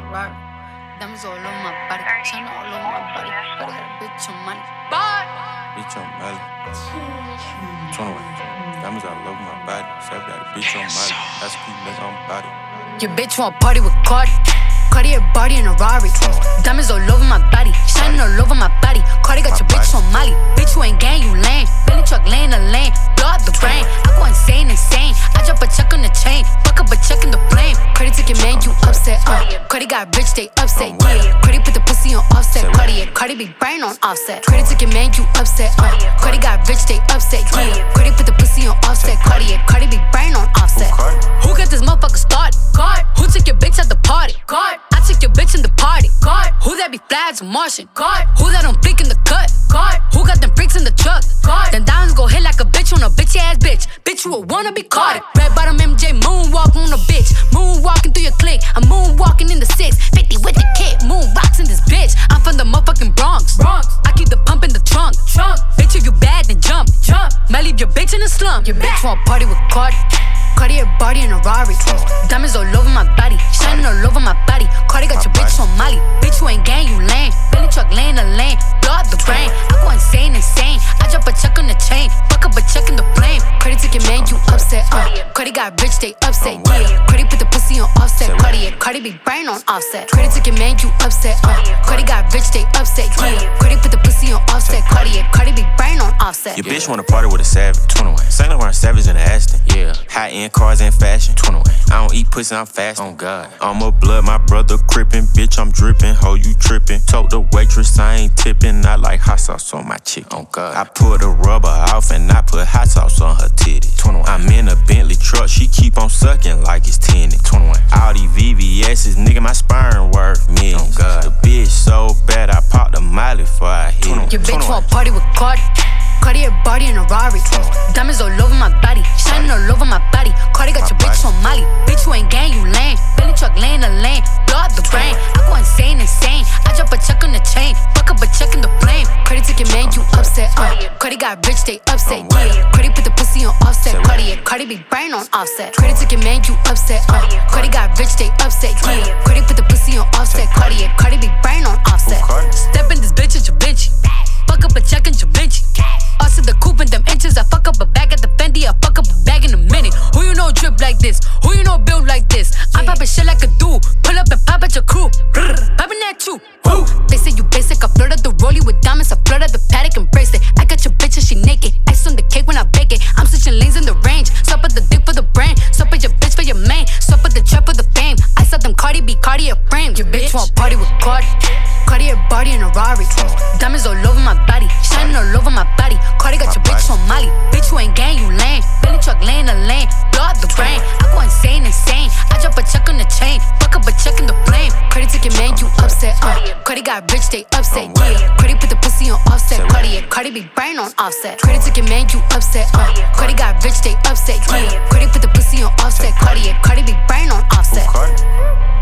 Ferrari. Diamonds all over my body, China all over my body. But I got a bitch on money. Bye. Bitch on Molly. 21. Diamonds all over my body. So I got a bitch on Molly. That's a nigga on body. Your bitch want party with Cardi. Cardi a body in a Rari. Diamonds all over my body, shining all over my body. Cardi got your bitch on Molly. Bitch, you ain't gang, you lame. Billy truck laying the lane, blow out the brain. I go insane. I drop a check on the chain, fuck up a check in the flame. Cardi took your man, you upset. Cardi got rich, they upset. Yeah, Cardi put the pussy on offset. Cardi be brain on offset. Cardi took your man, you upset. Cardi got rich, they upset. Yeah, Cardi put the pussy on offset. Cardi be brain on offset. Who got this motherfucker started? God. Who took your bitch at the party? God. I took your bitch in the party. God. Who that be flags Martian? God. Who that on fleek in the cut? God. Who got them freaks in the truck? God. Then diamonds go hit like a bitch on a bitch ass bitch. Bitch, you a wanna be caught. Red bottom MJ moonwalk on a bitch. Moonwalking through your clique. I'm moonwalking in the 650 with the kid. Moon rocks in this bitch. I'm from the motherfucking Bronx. I keep the pump in the trunk. Bitch, if you bad, then jump. Might leave your bitch in the slump. Your bitch want party with Cardi. Cardi a body in a Rari. Diamonds all over my body, shining all over my body. Cardi got your bitch on Molly. Bitch, you ain't gang, you lame. Billy truck laying the lane, blow out the brain. I go insane. I drop a check on the chain, fuck up a check in the flame. Cardi took your man, you upset. Cardi got rich, they upset. Yeah, Cardi put the pussy on offset. Cardi be brain on offset. Cardi took your man, you upset. Cardi got rich, they upset. Yeah, Cardi put the pussy on offset. Cardi be brain on offset. Your bitch wanna party with a savage. 21. Saint Laurent Savage in the Aston. Yeah. High end cars and fashion. 21. I don't eat pussy, I'm fast. Oh God. I'm a blood, my brother crippin'. Bitch, I'm drippin'. Ho, you trippin'. Told the waitress I ain't tippin'. I like hot sauce on my chicken. Oh God. I pulled the rubber off and I put hot sauce on her titty. 21. I'm in a Bentley truck, she keep on sucking like it's tinted. 21. All these VVS's, nigga, my sperm worth millions. Oh God. The bitch so bad, I popped a Molly before I hit it. Your bitch want party with Cardi. Cardi a body in a Rari. Diamonds all over my body, shining all over my body. Cardi got your bitch on Molly. Bitch, you ain't gang, you lame. Billy truck laying the lane, blow out the brain. I go insane. I drop a check on the chain, fuck up a check in the flame. Cardi took your man, you upset. Cardi got rich, they upset. Yeah, Cardi put the pussy on offset. Cardi be brain on offset. Cardi took your man, you upset. Cardi got rich, they upset. Yeah, Cardi put the pussy on offset. Cardi be brain on offset. Step in this bitch at your bitch. Fuck up a check in your bitch. Also the coupe in them inches. I fuck up a bag at the Fendi. I fuck up a bag in a minute. Who you know drip like this? Who you know build like this? I'm poppin' shit like a dude. Pull up and pop at your crew. Poppin' that too. Woo. They say you basic. I flirt at the rollie with diamonds. I flirt at the paddock and bracelet. I got your bitch and she naked. Ice on the cake when I bake it. I'm switching lanes in the range. Swap at the dick for the brain. Swap at your bitch for your main. Swap at the trap for the fame. I saw them Cardi B, Cardi a frame. Your bitch want party with Cardi. Cardi a body in a Rari. Diamonds all over my body, shining all over my body. Cardi got your bitch on Molly. Bitch, you ain't gang, you lame. Billy truck laying the lane, blow out the brain. I go insane. I drop a check on the chain, fuck up a check in the flame. Cardi took your man, you upset. Cardi got rich, they upset. Yeah, Cardi put the pussy on offset. Cardi be brain on offset. Cardi took your man, you upset. Cardi got rich, they upset. Yeah, Cardi put the pussy on offset. Cardi be brain on offset.